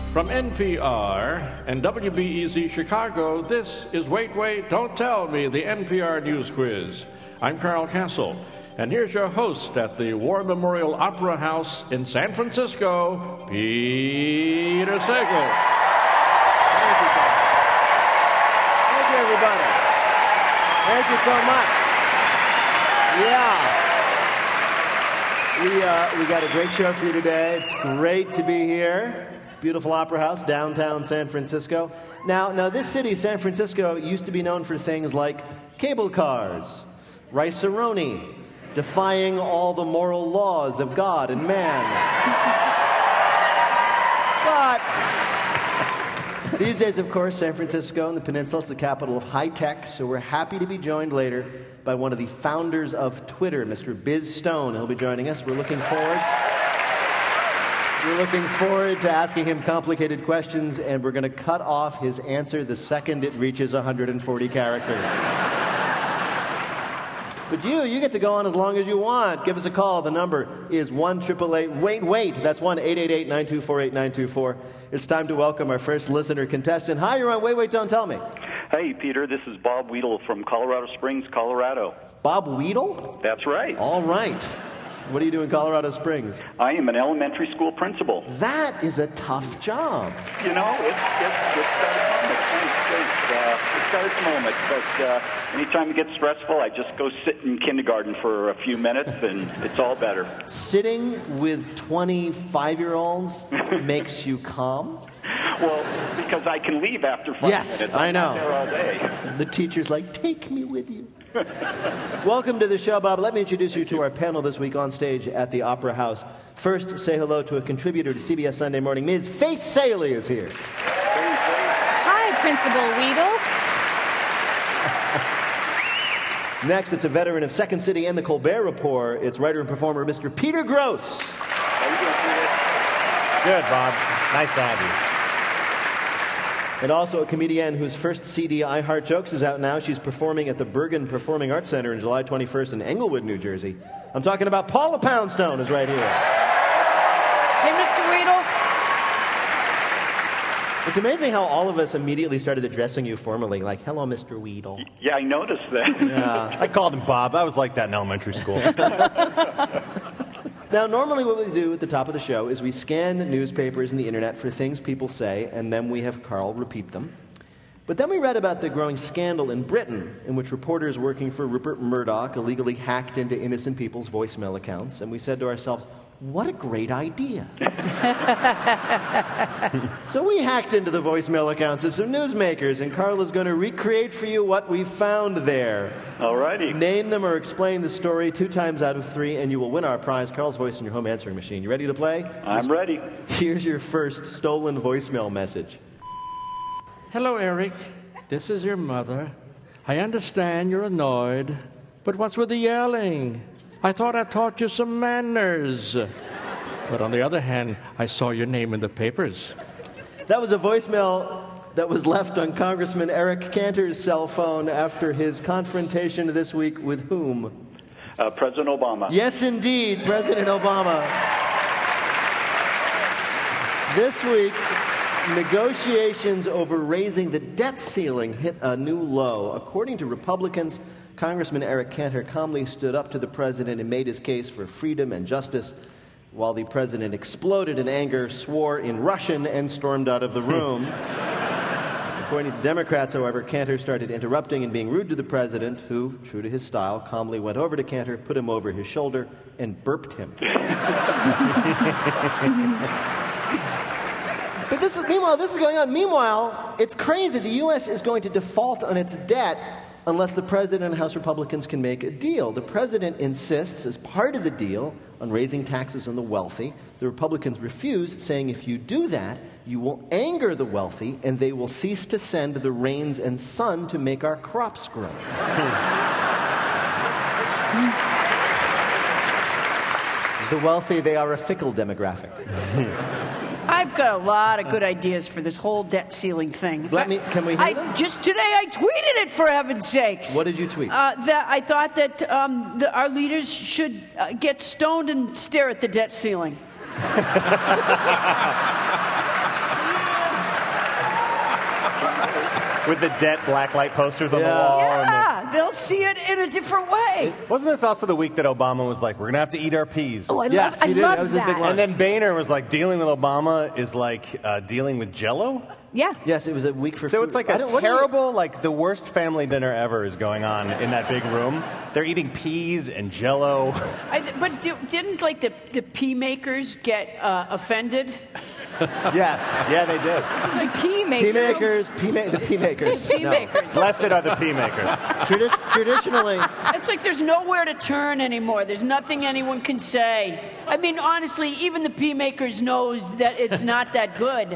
From NPR and WBEZ Chicago, this is Wait, Wait, Don't Tell Me, the NPR News Quiz. I'm Carl Castle, and here's your host at the War Memorial Opera House in San Francisco, Peter Sagal. Thank you, everybody. Thank you so much. Yeah. We got a great show for you today. It's great to be here. Beautiful Opera House, downtown San Francisco. Now, this city, San Francisco, used to be known for things like cable cars, rice-a-roni, defying all the moral laws of God and man. But these days, of course, San Francisco and the peninsula is the capital of high tech, so we're happy to be joined later by one of the founders of Twitter, Mr. Biz Stone. He'll be joining us. We're looking forward to asking him complicated questions, and we're going to cut off his answer the second it reaches 140 characters. But you get to go on as long as you want. Give us a call. The number is 1-888-WAIT-WAIT. That's 1-888-924-8924. It's time to welcome our first listener contestant. Hi, you're on Wait, Wait, Don't Tell Me. Hey, Peter, this is Bob Weedle from Colorado Springs, Colorado. Bob Weedle? That's right. All right. What do you do in Colorado Springs? I am an elementary school principal. That is a tough job. You know, it's got its moment. But anytime it gets stressful, I just go sit in kindergarten for a few minutes, and it's all better. Sitting with 25-year-olds makes you calm? Well, because I can leave after 5 minutes. Yes, I know. I'm not there all day. The teacher's like, take me with you. Welcome to the show, Bob. Let me introduce you to our panel this week on stage at the Opera House. First, say hello to a contributor to CBS Sunday Morning. Ms. Faith Salie is here. Hi, Principal Weedle. Next, it's a veteran of Second City and the Colbert Report. It's writer and performer Mr. Peter Grosz. How you doing, Peter? Good, Bob. Nice to have you. And also a comedian whose first CD, I Heart Jokes, is out now. She's performing at the Bergen Performing Arts Center on July 21st in Englewood, New Jersey. I'm talking about Paula Poundstone is right here. Hey, Mr. Weedle. It's amazing how all of us immediately started addressing you formally, like, hello, Mr. Weedle. Yeah, I noticed that. Yeah. I called him Bob. I was like that in elementary school. Now, normally what we do at the top of the show is we scan newspapers and the internet for things people say, and then we have Carl repeat them. But then we read about the growing scandal in Britain, in which reporters working for Rupert Murdoch illegally hacked into innocent people's voicemail accounts, and we said to ourselves, what a great idea. So we hacked into the voicemail accounts of some newsmakers, and Carl is going to recreate for you what we found there. All righty. Name them or explain the story 2 times out of 3, and you will win our prize, Carl's Voice in your home answering machine. You ready to play? I'm ready. Here's your first stolen voicemail message. Hello, Eric. This is your mother. I understand you're annoyed, but what's with the yelling? I thought I taught you some manners. But on the other hand, I saw your name in the papers. That was a voicemail that was left on Congressman Eric Cantor's cell phone after his confrontation this week with whom? President Obama. Yes, indeed, President Obama. This week, negotiations over raising the debt ceiling hit a new low. According to Republicans, Congressman Eric Cantor calmly stood up to the president and made his case for freedom and justice, while the president exploded in anger, swore in Russian, and stormed out of the room. According to Democrats, however, Cantor started interrupting and being rude to the president, who, true to his style, calmly went over to Cantor, put him over his shoulder, and burped him. But this is going on. Meanwhile, it's crazy. The U.S. is going to default on its debt unless the president and House Republicans can make a deal. The president insists, as part of the deal, on raising taxes on the wealthy. The Republicans refuse, saying if you do that, you will anger the wealthy, and they will cease to send the rains and sun to make our crops grow. The wealthy, they are a fickle demographic. I've got a lot of good ideas for this whole debt ceiling thing. Can we hear them? Just today I tweeted it, for heaven's sakes. What did you tweet? That I thought that our leaders should get stoned and stare at the debt ceiling. With the debt blacklight posters on the Yeah. wall. Yeah, they'll see it in a different way. Wasn't this also the week that Obama was like, we're going to have to eat our peas? Oh, I Yes, love, he I did. love That was a big line. And then Boehner was like, dealing with Obama is like dealing with Jell-O? Yeah. Yes, it was a week for So food. it's like I a don't- what do you- terrible, like the worst family dinner ever is going on in that big room. They're eating peas and Jell-O. But didn't like the pea makers get offended? Yes. Yeah, they did. The pea makers. The pea makers. Pea No. makers. Blessed are the pea makers. Traditionally, It's like there's nowhere to turn anymore. There's nothing anyone can say. I mean, honestly, even the pea makers knows that it's not that good.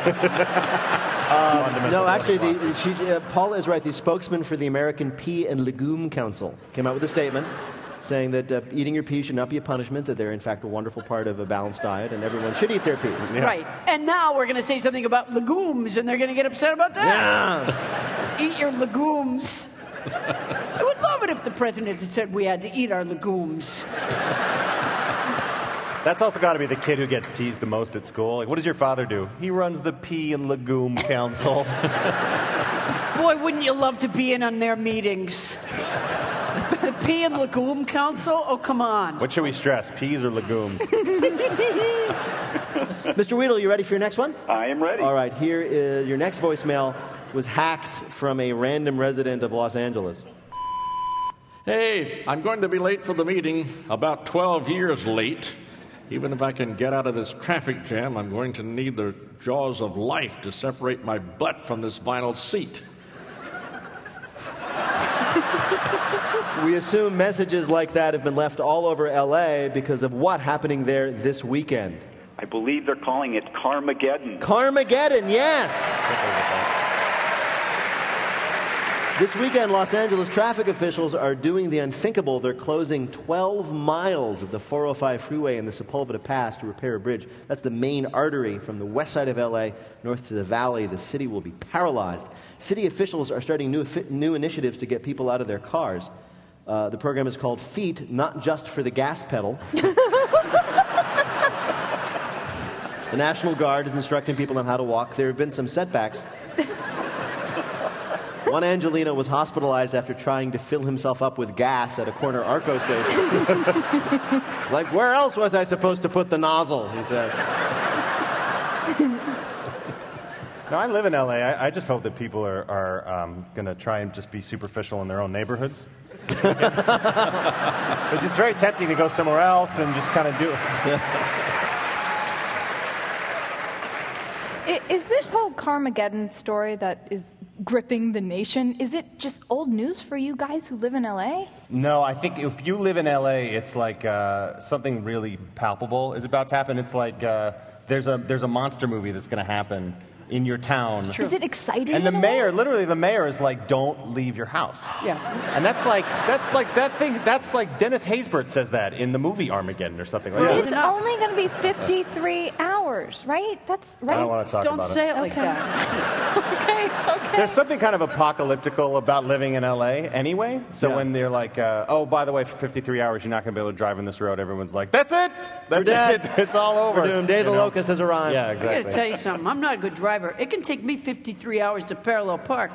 no, actually, Paula is right. The spokesman for the American Pea and Legume Council came out with a statement saying that eating your peas should not be a punishment, that they're in fact a wonderful part of a balanced diet, and everyone should eat their peas. Yeah. Right. And now we're going to say something about legumes, and they're going to get upset about that. Yeah. Eat your legumes. I would love it if the president had said we had to eat our legumes. That's also got to be the kid who gets teased the most at school. Like, what does your father do? He runs the Pea and Legume Council. Boy, wouldn't you love to be in on their meetings? The Pea and Legume Council? Oh, come on. What should we stress, peas or legumes? Mr. Weedle, you ready for your next one? I am ready. All right, here is your next voicemail was hacked from a random resident of Los Angeles. Hey, I'm going to be late for the meeting, about 12 years late. Even if I can get out of this traffic jam, I'm going to need the jaws of life to separate my butt from this vinyl seat. We assume messages like that have been left all over L.A. because of what happening there this weekend. I believe they're calling it Carmageddon. Carmageddon, yes! This weekend, Los Angeles traffic officials are doing the unthinkable. They're closing 12 miles of the 405 freeway in the Sepulveda Pass to repair a bridge. That's the main artery from the west side of L.A. north to the valley. The city will be paralyzed. City officials are starting new initiatives to get people out of their cars. The program is called Feet, Not Just for the Gas Pedal. The National Guard is instructing people on how to walk. There have been some setbacks. One Angelino was hospitalized after trying to fill himself up with gas at a corner Arco station. It's like, where else was I supposed to put the nozzle, he said. No, I live in L.A. I just hope that people are going to try and just be superficial in their own neighborhoods. Because it's very tempting to go somewhere else and just kind of do it. Is this whole Carmageddon story that is gripping the nation, is it just old news for you guys who live in L.A.? No, I think if you live in L.A., it's like something really palpable is about to happen. It's like there's a monster movie that's going to happen in your town. Is it exciting? And the in a mayor, way? literally the mayor is like, don't leave your house. Yeah. And that's like Dennis Haysbert says that in the movie Armageddon or something like But that. it's only going to be 53 hours, right? That's right. I don't want to talk Don't about say it. it like Okay. that. Okay. There's something kind of apocalyptical about living in L.A. anyway. So Yeah. when they're like, oh, by the way, for 53 hours, you're not going to be able to drive on this road, everyone's like, that's it. That's dead. it. It's all over. We're doomed. Day of the You know? Locust has arrived. Yeah, I exactly. gotta tell you something. I'm not a good driver. It can take me 53 hours to parallel park.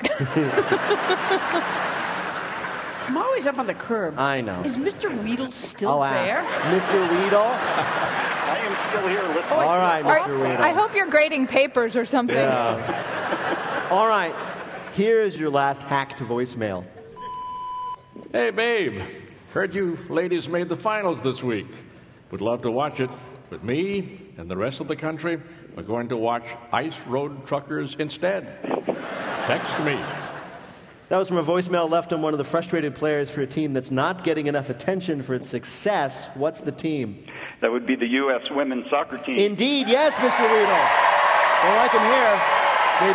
I'm always up on the curb. I know. Is Mr. Weedle still I'll there? ask. Mr. Weedle? I am still here listening. All right, All right, Mr. Weedle. I hope you're grading papers or something. All right, here's your last hacked voicemail. Hey, babe. Heard you ladies made the finals this week. Would love to watch it. But me and the rest of the country are going to watch Ice Road Truckers instead. Text me. That was from a voicemail left on one of the frustrated players for a team that's not getting enough attention for its success. What's the team? That would be the U.S. women's soccer team. Indeed, yes, Mr. Weedle. They like him here. They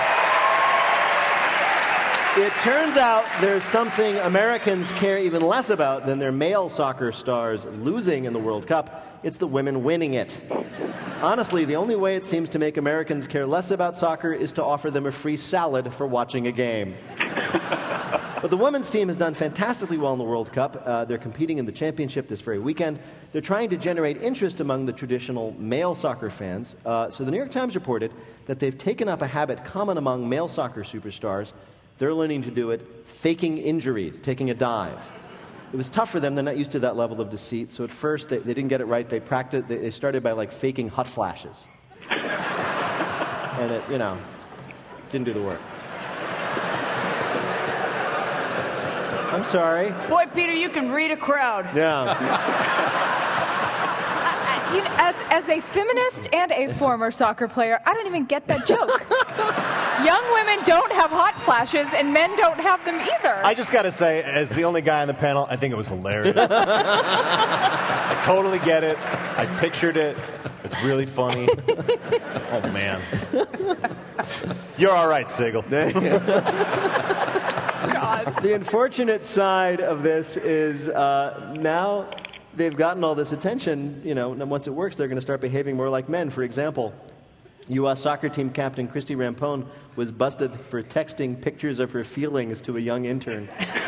do. It turns out there's something Americans care even less about than their male soccer stars losing in the World Cup. It's the women winning it. Honestly, the only way it seems to make Americans care less about soccer is to offer them a free salad for watching a game. But the women's team has done fantastically well in the World Cup. They're competing in the championship this very weekend. They're trying to generate interest among the traditional male soccer fans. So the New York Times reported that they've taken up a habit common among male soccer superstars. They're learning to do it faking injuries, taking a dive. It was tough for them. They're not used to that level of deceit. So at first, they didn't get it right. They started by, like, faking hot flashes. And it, didn't do the work. I'm sorry. Boy, Peter, you can read a crowd. Yeah. As a feminist and a former soccer player, I don't even get that joke. Young women don't have hot flashes, and men don't have them either. I just got to say, as the only guy on the panel, I think it was hilarious. I totally get it. I pictured it. It's really funny. Oh, man. You're all right, Sigel. God. The unfortunate side of this is now they've gotten all this attention, and once it works, they're going to start behaving more like men. For example, U.S. soccer team captain Christy Rampone was busted for texting pictures of her feelings to a young intern.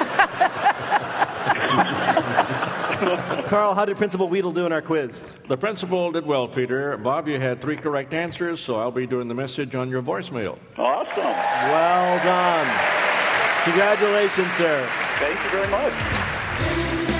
Carl, how did Principal Weedle do in our quiz? The principal did well, Peter. Bob, you had 3 correct answers, so I'll be doing the message on your voicemail. Awesome. Well done. Congratulations, sir. Thank you very much.